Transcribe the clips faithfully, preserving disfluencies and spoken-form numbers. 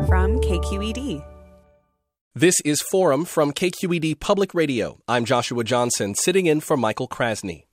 from K Q E D. This is Forum from K Q E D Public Radio. I'm Joshua Johnson, sitting in for Michael Krasny.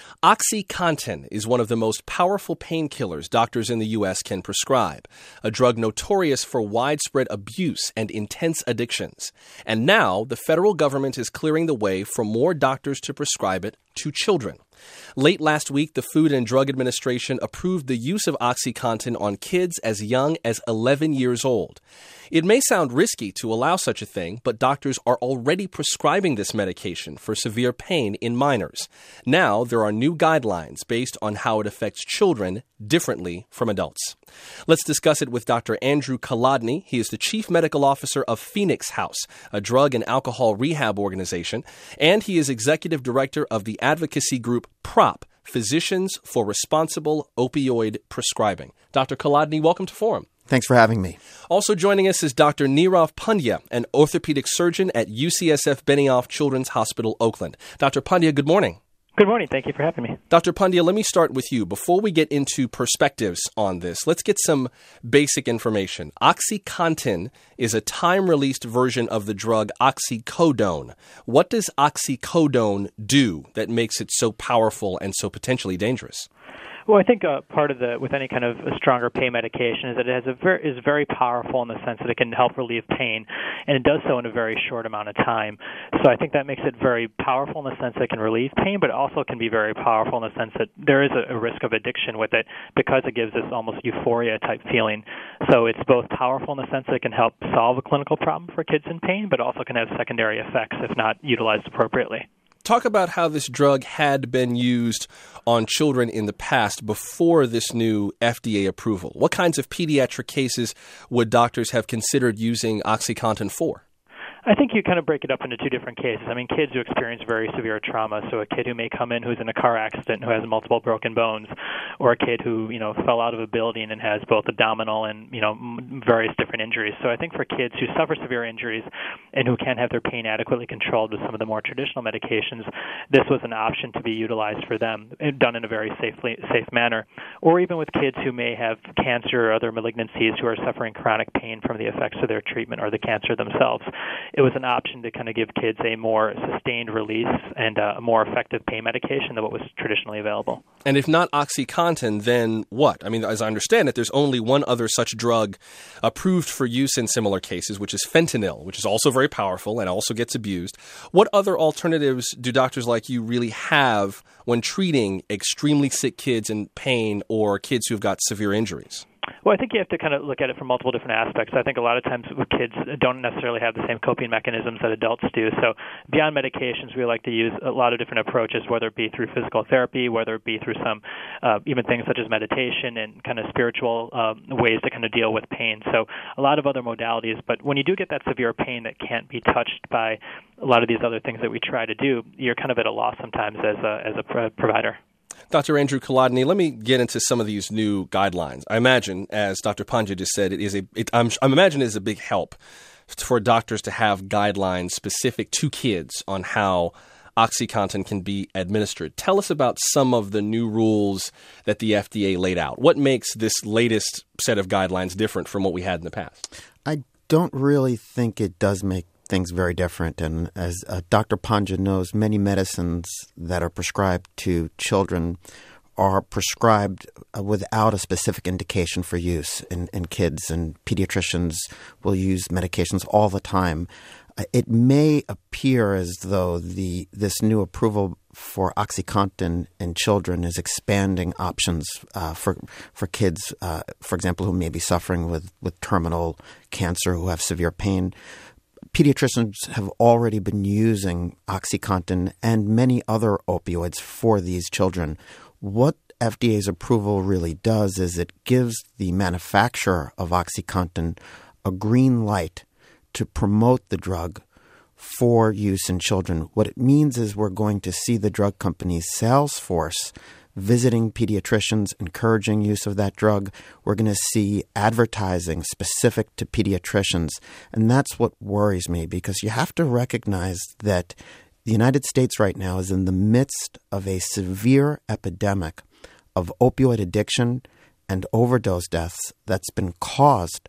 OxyContin is one of the most powerful painkillers doctors in the U S can prescribe, a drug notorious for widespread abuse and intense addictions. And now the federal government is clearing the way for more doctors to prescribe it to children. Late last week, the Food and Drug Administration approved the use of OxyContin on kids as young as eleven years old. It may sound risky to allow such a thing, but doctors are already prescribing this medication for severe pain in minors. Now, there are new guidelines based on how it affects children differently from adults. Let's discuss it with Doctor Andrew Kolodny. He is the Chief Medical Officer of Phoenix House, a drug and alcohol rehab organization, and he is Executive Director of the advocacy group PROP, Physicians for Responsible Opioid Prescribing. Doctor Kolodny, welcome to Forum. Thanks for having me. Also joining us is Doctor Nirav Pandya, an orthopedic surgeon at U C S F Benioff Children's Hospital, Oakland. Doctor Pandya, good morning. Good morning. Thank you for having me. Doctor Pandya, let me start with you. Before we get into perspectives on this, let's get some basic information. OxyContin is a time-released version of the drug oxycodone. What does oxycodone do that makes it so powerful and so potentially dangerous? Well, I think uh, part of the, with any kind of a stronger pain medication is that it has a very, is very powerful in the sense that it can help relieve pain, and it does so in a very short amount of time. So I think that makes it very powerful in the sense that it can relieve pain, but it also can be very powerful in the sense that there is a, a risk of addiction with it because it gives this almost euphoria-type feeling. So it's both powerful in the sense that it can help solve a clinical problem for kids in pain, but also can have secondary effects if not utilized appropriately. Talk about how this drug had been used on children in the past before this new F D A approval. What kinds of pediatric cases would doctors have considered using OxyContin for? I think you kind of break it up into two different cases. I mean, kids who experience very severe trauma, so a kid who may come in who's in a car accident who has multiple broken bones, or a kid who, you know, fell out of a building and has both abdominal and, you know, various different injuries. So I think for kids who suffer severe injuries and who can't have their pain adequately controlled with some of the more traditional medications, this was an option to be utilized for them, done in a very safely, safe manner. Or even with kids who may have cancer or other malignancies who are suffering chronic pain from the effects of their treatment or the cancer themselves. It was an option to kind of give kids a more sustained release and a more effective pain medication than what was traditionally available. And if not OxyContin, then what? I mean, as I understand it, there's only one other such drug approved for use in similar cases, which is fentanyl, which is also very powerful and also gets abused. What other alternatives do doctors like you really have when treating extremely sick kids in pain or kids who've got severe injuries? Well, I think you have to kind of look at it from multiple different aspects. I think a lot of times kids don't necessarily have the same coping mechanisms that adults do. So beyond medications, we like to use a lot of different approaches, whether it be through physical therapy, whether it be through some uh, even things such as meditation and kind of spiritual um, ways to kind of deal with pain. So a lot of other modalities. But when you do get that severe pain that can't be touched by a lot of these other things that we try to do, you're kind of at a loss sometimes as a, as a pro- provider. Doctor Andrew Kolodny, let me get into some of these new guidelines. I imagine, as Doctor Pandya just said, it is a. It, I'm, I'm imagining it is a big help for doctors to have guidelines specific to kids on how OxyContin can be administered. Tell us about some of the new rules that the F D A laid out. What makes this latest set of guidelines different from what we had in the past? I don't really think it does make things very different. And as uh, Doctor Pandya knows, many medicines that are prescribed to children are prescribed uh, without a specific indication for use in, in kids, and pediatricians will use medications all the time. Uh, it may appear as though the this new approval for OxyContin in children is expanding options uh, for for kids, uh, for example, who may be suffering with, with terminal cancer, who have severe pain. Pediatricians have already been using OxyContin and many other opioids for these children. What F D A's approval really does is it gives the manufacturer of OxyContin a green light to promote the drug for use in children. What it means is we're going to see the drug company's sales force visiting pediatricians, encouraging use of that drug. We're going to see advertising specific to pediatricians. And that's what worries me, because you have to recognize that the United States right now is in the midst of a severe epidemic of opioid addiction and overdose deaths that's been caused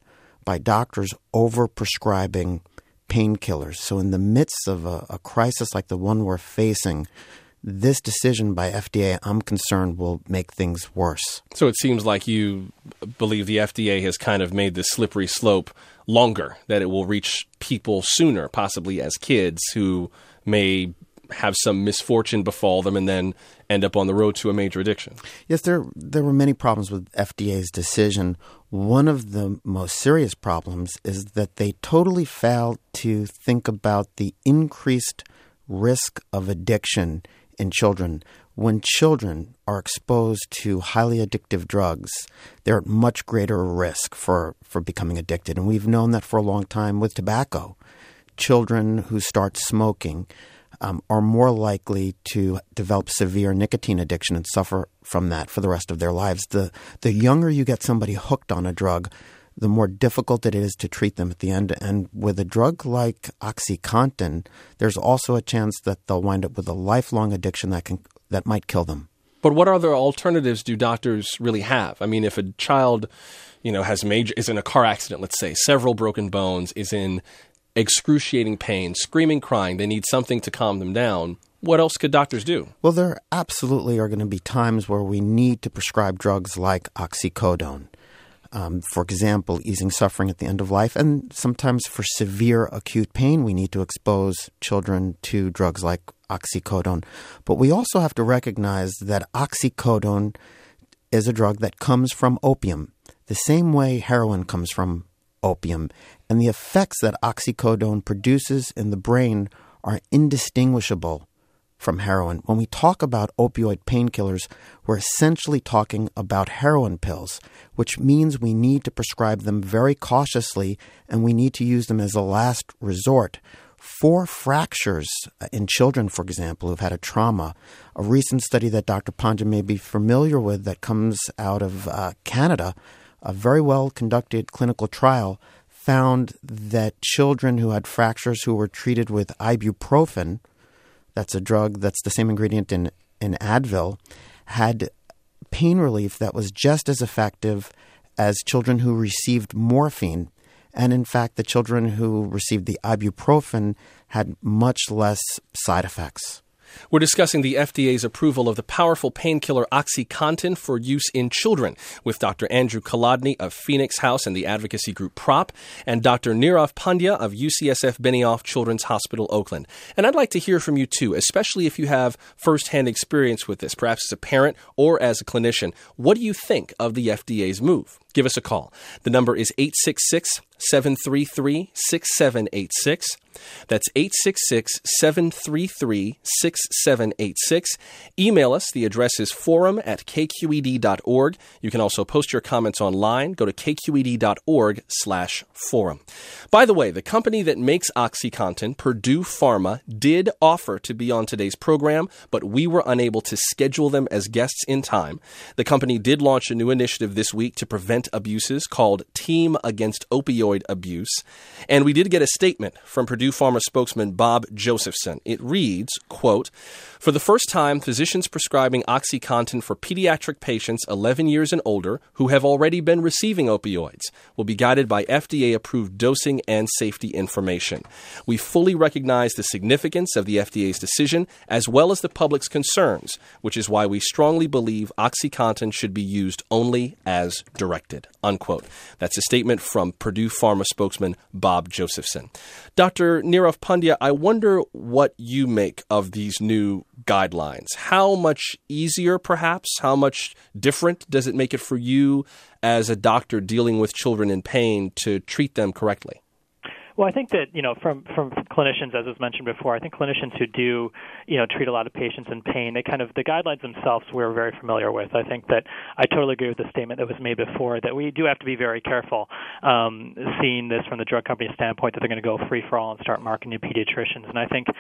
by doctors over-prescribing painkillers. So in the midst of a, a crisis like the one we're facing, this decision by F D A, I'm concerned, will make things worse. So it seems like you believe the F D A has kind of made the slippery slope longer, that it will reach people sooner, possibly as kids who may have some misfortune befall them and then end up on the road to a major addiction. Yes, there there were many problems with F D A's decision. One of the most serious problems is that they totally failed to think about the increased risk of addiction in children. When children are exposed to highly addictive drugs, they're at much greater risk for, for becoming addicted. And we've known that for a long time with tobacco. Children who start smoking um, are more likely to develop severe nicotine addiction and suffer from that for the rest of their lives. The, the younger you get somebody hooked on a drug, the more difficult it is to treat them at the end. And with a drug like OxyContin, there's also a chance that they'll wind up with a lifelong addiction that can that might kill them. But what other alternatives do doctors really have? I mean, if a child, you know, has major is in a car accident, let's say, several broken bones, is in excruciating pain, screaming, crying, they need something to calm them down. What else could doctors do? Well, there absolutely are going to be times where we need to prescribe drugs like oxycodone. Um, for example, easing suffering at the end of life. And sometimes for severe acute pain, we need to expose children to drugs like oxycodone. But we also have to recognize that oxycodone is a drug that comes from opium, the same way heroin comes from opium. And the effects that oxycodone produces in the brain are indistinguishable from heroin. When we talk about opioid painkillers, we're essentially talking about heroin pills, which means we need to prescribe them very cautiously and we need to use them as a last resort. For fractures in children, for example, who've had a trauma, a recent study that Doctor Pandya may be familiar with that comes out of uh, Canada, a very well-conducted clinical trial, found that children who had fractures who were treated with ibuprofen, that's a drug that's the same ingredient in, in Advil, had pain relief that was just as effective as children who received morphine. And in fact, the children who received the ibuprofen had much less side effects. We're discussing the F D A's approval of the powerful painkiller OxyContin for use in children with Doctor Andrew Kolodny of Phoenix House and the advocacy group PROP, and Doctor Nirav Pandya of U C S F Benioff Children's Hospital, Oakland. And I'd like to hear from you too, especially if you have firsthand experience with this, perhaps as a parent or as a clinician. What do you think of the F D A's move? Give us a call. The number is eight six six, seven three three, six seven eight six. That's eight six six, seven three three, six seven eight six. Email us. The address is forum at k q e d dot org. You can also post your comments online. Go to k q e d dot org slash forum. By the way, the company that makes OxyContin, Purdue Pharma, did offer to be on today's program, but we were unable to schedule them as guests in time. The company did launch a new initiative this week to prevent abuses called Team Against Opioid Abuse. And we did get a statement from Purdue Pharma spokesman Bob Josephson. It reads, quote, "For the first time, physicians prescribing OxyContin for pediatric patients eleven years and older who have already been receiving opioids will be guided by F D A-approved dosing and safety information. We fully recognize the significance of the F D A's decision as well as the public's concerns, which is why we strongly believe OxyContin should be used only as directed," unquote. That's a statement from Purdue Pharma spokesman Bob Josephson. Doctor Nirav Pandya, I wonder what you make of these new guidelines. How much easier, perhaps, how much different does it make it for you as a doctor dealing with children in pain to treat them correctly? Well, I think that, you know, from, from clinicians, as was mentioned before, I think clinicians who do, you know, treat a lot of patients in pain, they kind of, the guidelines themselves we're very familiar with. I think that I totally agree with the statement that was made before that we do have to be very careful um, seeing this from the drug company standpoint that they're going to go free for all and start marketing to pediatricians. And I think,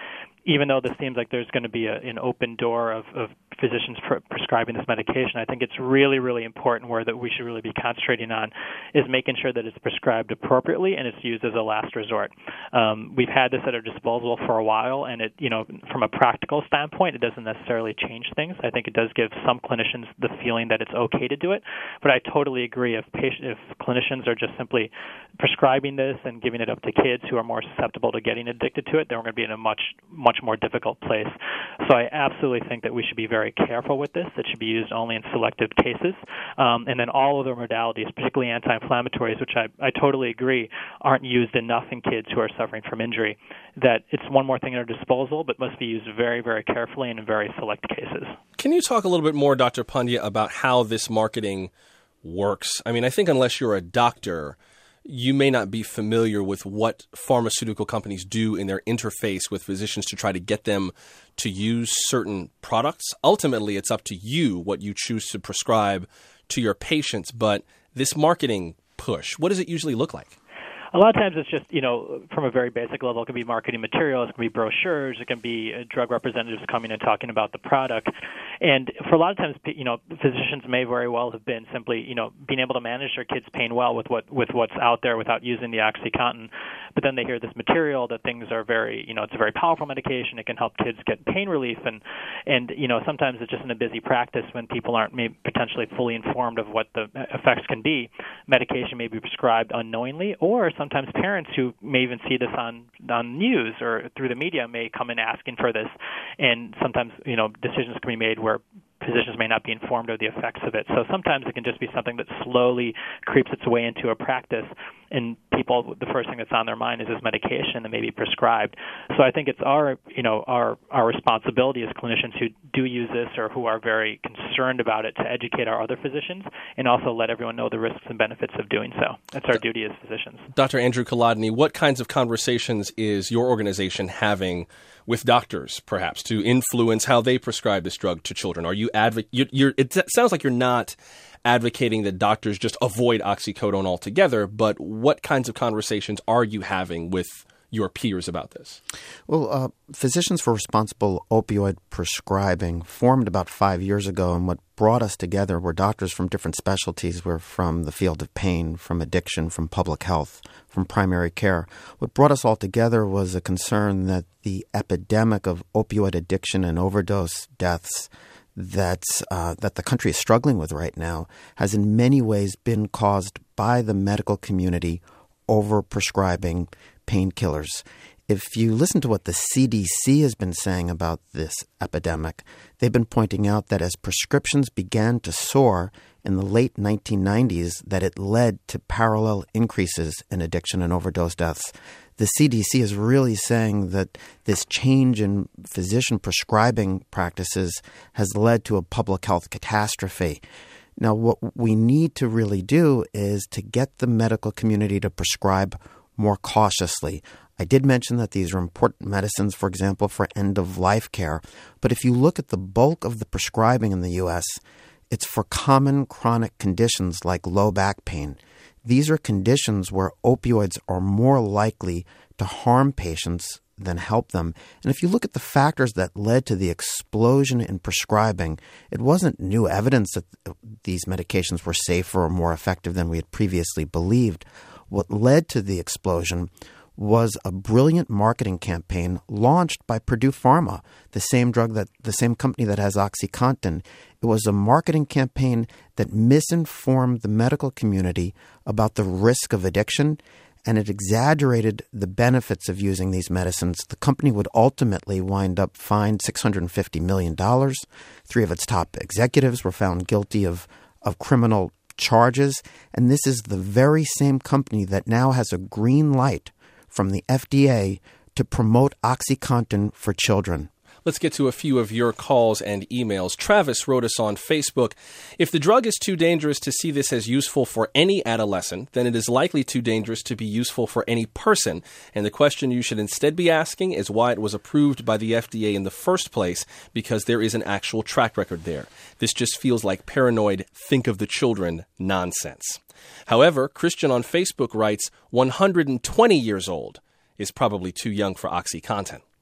even though this seems like there's going to be a, an open door of, of physicians pr- prescribing this medication, I think it's really, really important where that we should really be concentrating on is making sure that it's prescribed appropriately and it's used as a last resort. Um, we've had this at our disposal for a while, and it, you know, from a practical standpoint, it doesn't necessarily change things. I think it does give some clinicians the feeling that it's okay to do it, but I totally agree. If patient, if clinicians are just simply prescribing this and giving it up to kids who are more susceptible to getting addicted to it, then we're going to be in a much, much more difficult place. So I absolutely think that we should be very careful with this. It should be used only in selective cases. Um, and then all other modalities, particularly anti-inflammatories, which I, I totally agree aren't used enough in kids who are suffering from injury, that it's one more thing at our disposal, but must be used very, very carefully and in very select cases. Can you talk a little bit more, Doctor Pandya, about how this marketing works? I mean, I think unless you're a doctor, you may not be familiar with what pharmaceutical companies do in their interface with physicians to try to get them to use certain products. Ultimately, it's up to you what you choose to prescribe to your patients. But this marketing push, what does it usually look like? A lot of times it's just, you know, from a very basic level, it can be marketing materials, it can be brochures, it can be drug representatives coming and talking about the product. And for a lot of times, you know, physicians may very well have been simply, you know, being able to manage their kids' pain well with what with what's out there without using the OxyContin. But then they hear this material that things are very, you know, it's a very powerful medication. It can help kids get pain relief. And, and you know, sometimes it's just in a busy practice when people aren't maybe potentially fully informed of what the effects can be. Medication may be prescribed unknowingly, or sometimes parents who may even see this on, on news or through the media may come in asking for this. And sometimes, you know, decisions can be made where physicians may not be informed of the effects of it. So sometimes it can just be something that slowly creeps its way into a practice, and people, the first thing that's on their mind is this medication that may be prescribed. So I think it's our, you know, our, our responsibility as clinicians who do use this or who are very concerned about it to educate our other physicians and also let everyone know the risks and benefits of doing so. That's our duty as physicians. Doctor Andrew Kolodny, what kinds of conversations is your organization having with doctors, perhaps, to influence how they prescribe this drug to children? Are you advo- you're, you're, it sounds like you're not advocating that doctors just avoid oxycodone altogether, but what kinds of conversations are you having with your peers about this? Well, uh, Physicians for Responsible Opioid Prescribing formed about five years ago, and what brought us together were doctors from different specialties. We're from the field of pain, from addiction, from public health, from primary care. What brought us all together was a concern that the epidemic of opioid addiction and overdose deaths that's uh, that the country is struggling with right now has in many ways been caused by the medical community over-prescribing painkillers. If you listen to what the C D C has been saying about this epidemic, they've been pointing out that as prescriptions began to soar in the late nineteen nineties, that it led to parallel increases in addiction and overdose deaths. The C D C is really saying that this change in physician prescribing practices has led to a public health catastrophe. Now, what we need to really do is to get the medical community to prescribe more cautiously. I did mention that these are important medicines, for example, for end-of-life care. But if you look at the bulk of the prescribing in the U S, it's for common chronic conditions like low back pain. These are conditions where opioids are more likely to harm patients than help them. And if you look at the factors that led to the explosion in prescribing, it wasn't new evidence that these medications were safer or more effective than we had previously believed. What led to the explosion was a brilliant marketing campaign launched by Purdue Pharma, the same drug that the same company that has OxyContin. It was a marketing campaign that misinformed the medical community about the risk of addiction, and it exaggerated the benefits of using these medicines. The company would ultimately wind up fined six hundred fifty million dollars. Three of its top executives were found guilty of, of criminal charges, and this is the very same company that now has a green light from the F D A to promote OxyContin for children. Let's get to a few of your calls and emails. Travis wrote us on Facebook, if the drug is too dangerous to see this as useful for any adolescent, then it is likely too dangerous to be useful for any person. And the question you should instead be asking is why it was approved by the F D A in the first place, because there is an actual track record there. This just feels like paranoid, think of the children nonsense. However, Christian on Facebook writes, one hundred twenty years old is probably too young for OxyContin.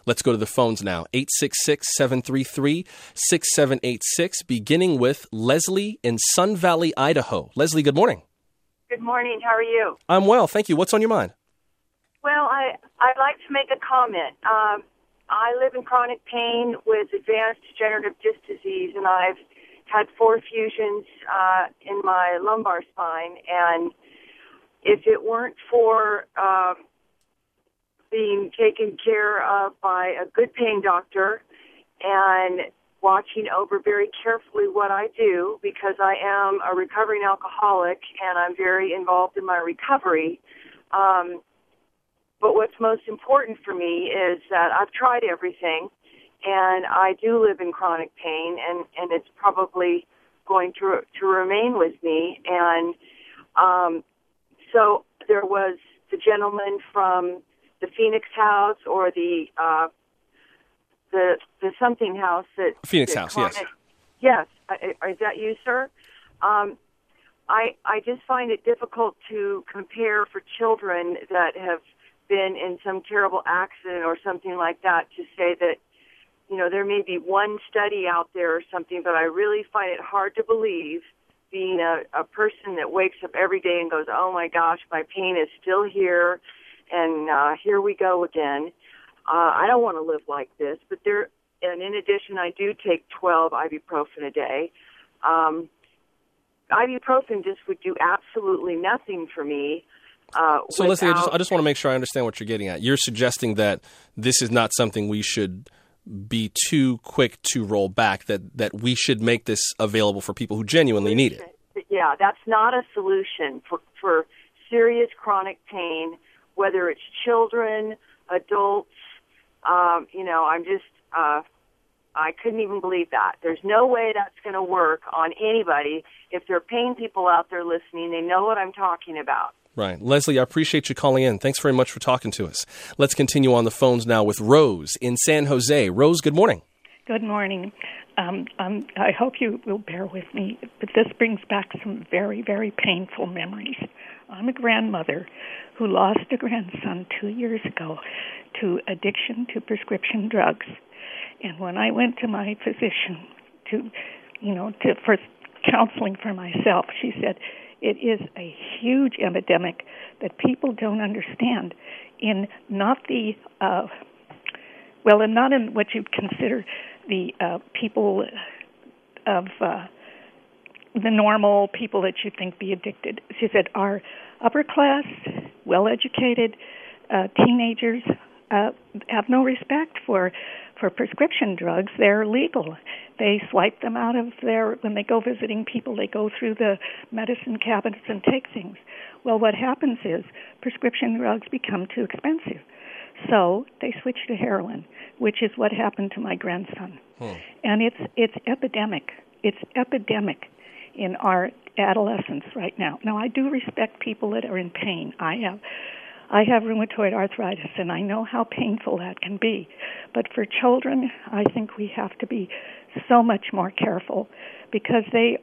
Let's go to the phones now. eight six six, seven three three, six seven eight six, beginning with Leslie in Sun Valley, Idaho. Leslie, good morning. Good morning. How are you? I'm well, thank you. What's on your mind? Well, I, I'd like to make a comment. Um, I live in chronic pain with advanced degenerative disc disease, and I've had four fusions uh, in my lumbar spine. And if it weren't for uh, being taken care of by a good pain doctor and watching over very carefully what I do, because I am a recovering alcoholic and I'm very involved in my recovery. Um, but what's most important for me is that I've tried everything, and I do live in chronic pain, and, and it's probably going to to remain with me. And um, so there was the gentleman from the Phoenix House, or the uh, the the something house that Phoenix that House, chronic, yes. Yes, is that you, sir? Um, I I just find it difficult to compare for children that have been in some terrible accident or something like that, to say that, you know, there may be one study out there or something, but I really find it hard to believe, being a, a person that wakes up every day and goes, oh my gosh, my pain is still here, and uh, here we go again. Uh, I don't want to live like this, but there, and in addition, I do take twelve ibuprofen a day. Um, ibuprofen just would do absolutely nothing for me. Uh, so, without... Leslie, I just, I just want to make sure I understand what you're getting at. You're suggesting that this is not something we should be too quick to roll back, that, that we should make this available for people who genuinely need it. Yeah, that's not a solution for, for serious chronic pain, whether it's children, adults. Um, you know, I'm just, uh, I couldn't even believe that. There's no way that's going to work on anybody. If there are pain people out there listening, they know what I'm talking about. Right. Leslie, I appreciate you calling in. Thanks very much for talking to us. Let's continue on the phones now with Rose in San Jose. Rose, good morning. Good morning. Um, um, I hope you will bear with me, but this brings back some very, very painful memories. I'm a grandmother who lost a grandson two years ago to addiction to prescription drugs. And when I went to my physician to, you know, to for counseling for myself, she said, it is a huge epidemic that people don't understand in not the, uh, well, and not in what you'd consider the uh, people of uh, the normal people that you think be addicted. She said our upper class, well-educated uh, teenagers uh, have no respect for for prescription drugs. They're legal. They swipe them out of their, when they go visiting people, they go through the medicine cabinets and take things. Well, what happens is prescription drugs become too expensive. So they switch to heroin, which is what happened to my grandson. Hmm. And it's it's epidemic. It's epidemic in our adolescents right now. Now, I do respect people that are in pain. I have I have rheumatoid arthritis, and I know how painful that can be. But for children, I think we have to be so much more careful, because they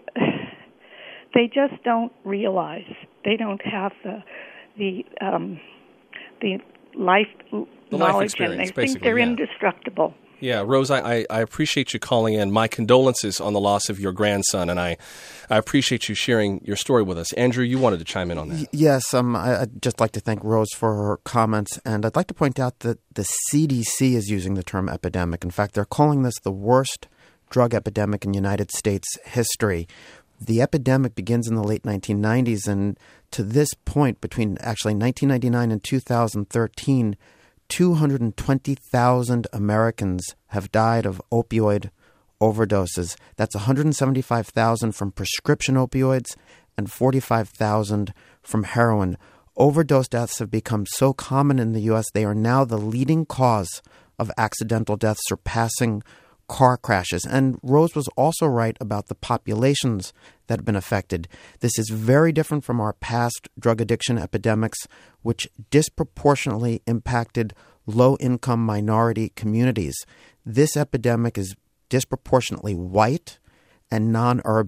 they just don't realize, they don't have the the um, the life the knowledge, life and they think they're yeah. indestructible. Yeah, Rose, I, I appreciate you calling in. My condolences on the loss of your grandson, and I, I appreciate you sharing your story with us. Andrew, you wanted to chime in on that. Yes, um, I, I'd just like to thank Rose for her comments, and I'd like to point out that the C D C is using the term epidemic. In fact, they're calling this the worst drug epidemic in United States history. The epidemic begins in the late nineteen nineties, and to this point, between actually nineteen ninety-nine and two thousand thirteen, two hundred twenty thousand Americans have died of opioid overdoses. That's one hundred seventy-five thousand from prescription opioids and forty-five thousand from heroin. Overdose deaths have become so common in the U S, they are now the leading cause of accidental deaths, surpassing car crashes. And Rose was also right about the populations that have been affected. This is very different from our past drug addiction epidemics, which disproportionately impacted low-income minority communities. This epidemic is disproportionately white and non-urban.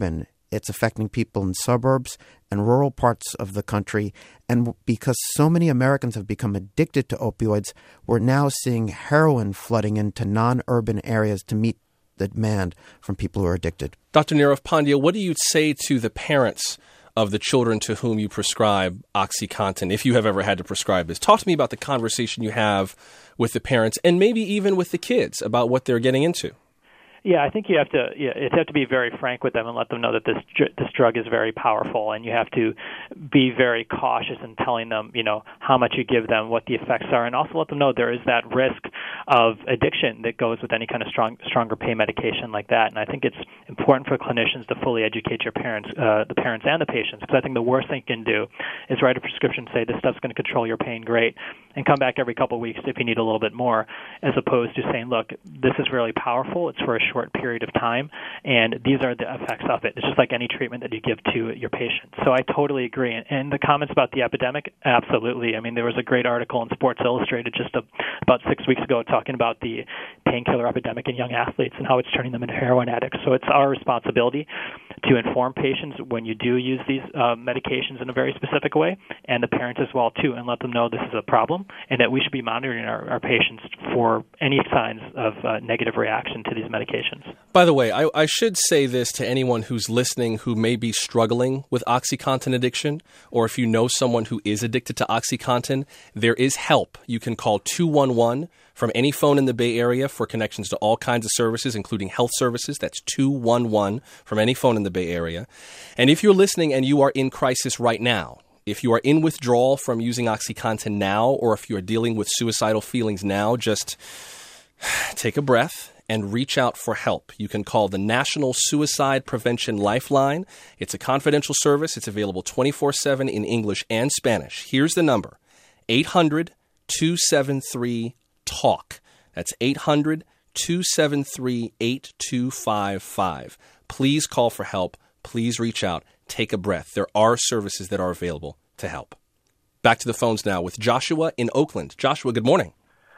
It's affecting people in suburbs and rural parts of the country. And because so many Americans have become addicted to opioids, we're now seeing heroin flooding into non-urban areas to meet the demand from people who are addicted. Doctor Nirav Pandya, what do you say to the parents of the children to whom you prescribe OxyContin, if you have ever had to prescribe this? Talk to me about the conversation you have with the parents and maybe even with the kids about what they're getting into. Yeah, I think you have to yeah, you have to be very frank with them and let them know that this this drug is very powerful, and you have to be very cautious in telling them, you know, how much you give them, what the effects are, and also let them know there is that risk of addiction that goes with any kind of strong stronger pain medication like that. And I think it's important for clinicians to fully educate your parents, uh, the parents and the patients, because I think the worst thing you can do is write a prescription, say this stuff's going to control your pain, great, and come back every couple of weeks if you need a little bit more, as opposed to saying, look, this is really powerful, it's for a short period of time, and these are the effects of it. It's just like any treatment that you give to your patient. So I totally agree. And, and the comments about the epidemic, absolutely. I mean, there was a great article in Sports Illustrated just a, about six weeks ago talking about the painkiller epidemic in young athletes and how it's turning them into heroin addicts. So it's our responsibility to inform patients when you do use these uh, medications in a very specific way, and the parents as well, too, and let them know this is a problem and that we should be monitoring our, our patients for any signs of uh, negative reaction to these medications. By the way, I, I should say this to anyone who's listening who may be struggling with OxyContin addiction, or if you know someone who is addicted to OxyContin, there is help. You can call two one one from any phone in the Bay Area for connections to all kinds of services, including health services. That's two one one from any phone in the Bay Area. And if you're listening and you are in crisis right now, if you are in withdrawal from using OxyContin now, or if you are dealing with suicidal feelings now, just take a breath and reach out for help. You can call the National Suicide Prevention Lifeline. It's a confidential service. It's available twenty-four seven in English and Spanish. Here's the number, eight hundred, two seven three, TALK. That's eight hundred, two seven three, eight two five five. Please call for help. Please reach out. Take a breath. There are services that are available to help. Back to the phones now with Joshua in Oakland. Joshua, good morning.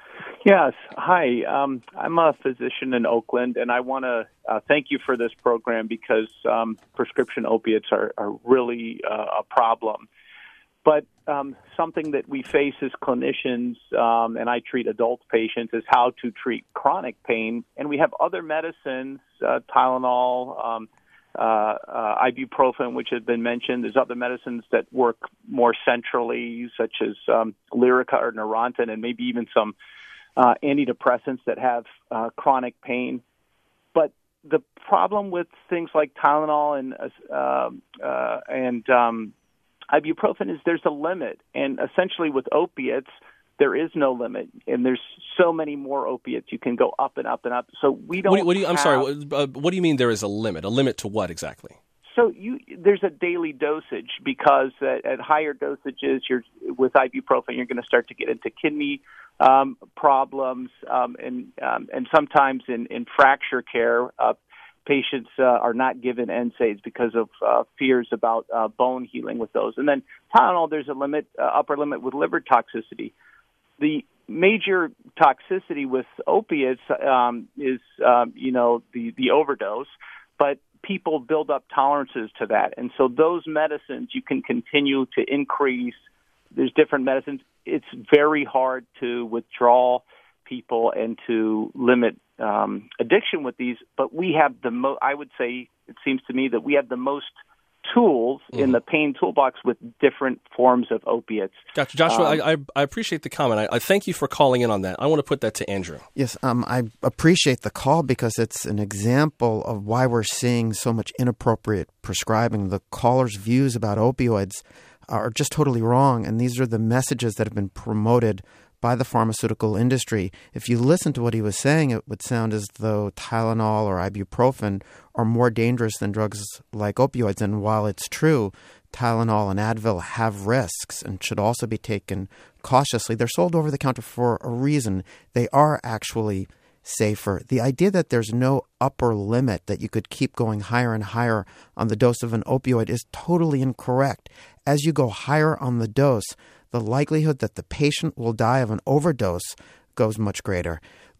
Yes. Hi. Um, I'm a physician in Oakland, and I want to uh, thank you for this program because um, prescription opiates are, are really uh, a problem. But um, something that we face as clinicians, um, and I treat adult patients, is how to treat chronic pain. And we have other medicines, uh, Tylenol, um, uh, uh, ibuprofen, which has been mentioned. There's other medicines that work more centrally, such as um, Lyrica or Neurontin, and maybe even some Uh, antidepressants that have uh, chronic pain. But the problem with things like Tylenol and uh, uh, and um, ibuprofen is there's a limit. And essentially with opiates, there is no limit. And there's so many more opiates. You can go up and up and up. So we don't What do you, what do you, I'm have, sorry, uh, what do you mean there is a limit? A limit to what exactly? So you, there's a daily dosage because at, at higher dosages, you're with ibuprofen, you're going to start to get into kidney um, problems, um, and um, and sometimes in, in fracture care, uh, patients uh, are not given N SAIDs because of uh, fears about uh, bone healing with those. And then Tylenol, there's a limit, uh, upper limit with liver toxicity. The major toxicity with opiates um, is, um, you know, the, the overdose, but people build up tolerances to that. And so those medicines you can continue to increase. There's different medicines. It's very hard to withdraw people and to limit um, addiction with these. But we have the most, I would say, it seems to me that we have the most tools mm-hmm. in the pain toolbox with different forms of opiates. Doctor Joshua, um, I, I, I appreciate the comment. I, I thank you for calling in on that. I want to put that to Andrew. Yes, um, I appreciate the call because it's an example of why we're seeing so much inappropriate prescribing. The caller's views about opioids are just totally wrong, and these are the messages that have been promoted by the pharmaceutical industry. If you listen to what he was saying, it would sound as though Tylenol or ibuprofen are more dangerous than drugs like opioids. And while it's true, Tylenol and Advil have risks and should also be taken cautiously, they're sold over the counter for a reason. They are actually safer. The idea that there's no upper limit, that you could keep going higher and higher on the dose of an opioid, is totally incorrect. As you go higher on the dose, the likelihood that the patient will die of an overdose goes much greater.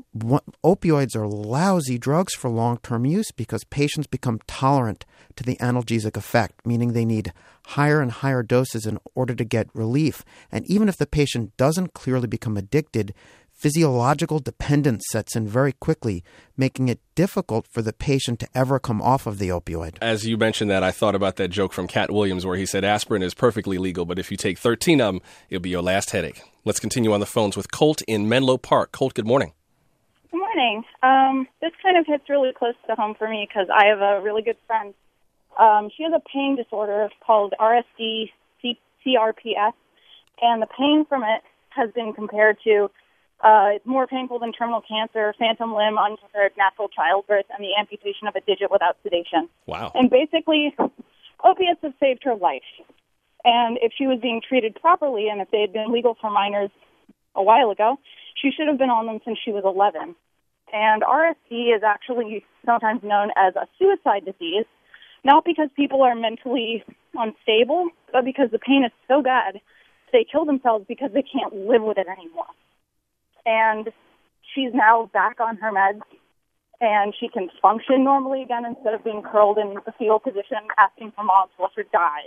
opioids are lousy drugs for long-term use because patients become tolerant to the analgesic effect, meaning they need higher and higher doses in order to get relief. And even if the patient doesn't clearly become addicted, physiological dependence sets in very quickly, making it difficult for the patient to ever come off of the opioid. As you mentioned that, I thought about that joke from Cat Williams where he said aspirin is perfectly legal, but if you take thirteen of them, it'll be your last headache. Let's continue on the phones with Colt in Menlo Park. Colt, good morning. Good morning. Um, this kind of hits really close to home for me because I have a really good friend. Um, she has a pain disorder called R S D C R P S, and the pain from it has been compared to Uh, it's more painful than terminal cancer, phantom limb, unprepared natural childbirth, and the amputation of a digit without sedation. Wow. And basically, opiates have saved her life. And if she was being treated properly, and if they had been legal for minors a while ago, she should have been on them since she was eleven. And R S D is actually sometimes known as a suicide disease, not because people are mentally unstable, but because the pain is so bad, they kill themselves because they can't live with it anymore. And she's now back on her meds, and she can function normally again instead of being curled in the fetal position, asking for mom to let her die.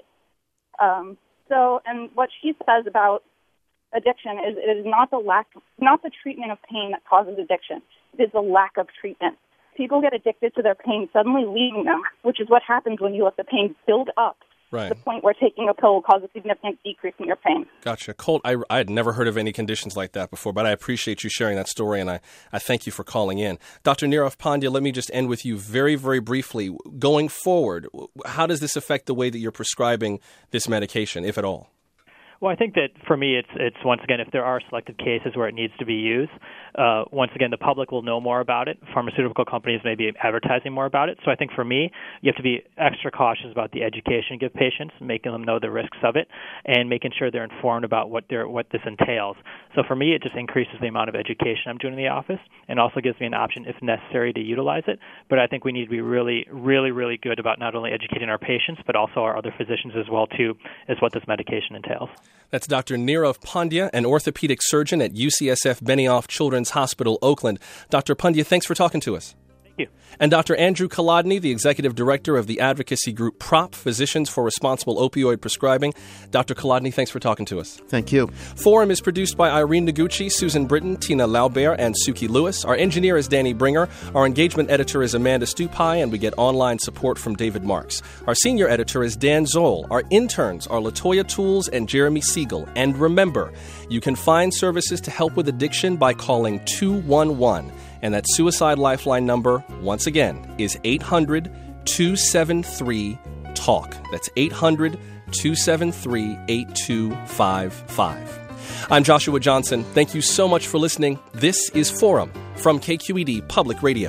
Um, so, and what she says about addiction is it is not the lack, not the treatment of pain that causes addiction. It is the lack of treatment. People get addicted to their pain suddenly leaving them, which is what happens when you let the pain build up. Right. To the point where taking a pill will cause a significant decrease in your pain. Gotcha. Colt, I, I had never heard of any conditions like that before, but I appreciate you sharing that story, and I, I thank you for calling in. Doctor Nirav Pandya, let me just end with you very, very briefly. Going forward, how does this affect the way that you're prescribing this medication, if at all? Well, I think that for me, it's it's once again, if there are selected cases where it needs to be used, uh, once again, the public will know more about it. Pharmaceutical companies may be advertising more about it. So I think for me, you have to be extra cautious about the education you give patients, making them know the risks of it, and making sure they're informed about what they're, what this entails. So for me, it just increases the amount of education I'm doing in the office, and also gives me an option, if necessary, to utilize it. But I think we need to be really, really, really good about not only educating our patients, but also our other physicians as well, too, is what this medication entails. That's Doctor Nirav Pandya, an orthopedic surgeon at U C S F Benioff Children's Hospital, Oakland. Doctor Pandya, thanks for talking to us. Thank you. And Doctor Andrew Kolodny, the executive director of the advocacy group PROP, Physicians for Responsible Opioid Prescribing. Doctor Kolodny, thanks for talking to us. Thank you. Forum is produced by Irene Noguchi, Susan Britton, Tina Laubert, and Suki Lewis. Our engineer is Danny Bringer. Our engagement editor is Amanda Stupai, and we get online support from David Marks. Our senior editor is Dan Zoll. Our interns are Latoya Tools and Jeremy Siegel. And remember, you can find services to help with addiction by calling two one one. And that Suicide Lifeline number, once again, is eight hundred, two seven three, TALK. That's eight hundred, two seven three, eight two five five. I'm Joshua Johnson. Thank you so much for listening. This is Forum from K Q E D Public Radio.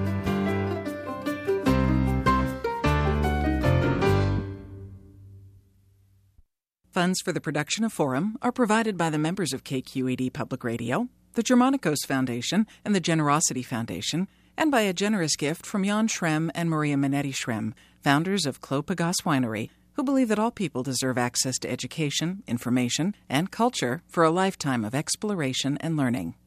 Funds for the production of Forum are provided by the members of K Q E D Public Radio, the Germanicos Foundation, and the Generosity Foundation, and by a generous gift from Jan Schrem and Maria Minetti Schrem, founders of Clos Pegase Winery, who believe that all people deserve access to education, information, and culture for a lifetime of exploration and learning.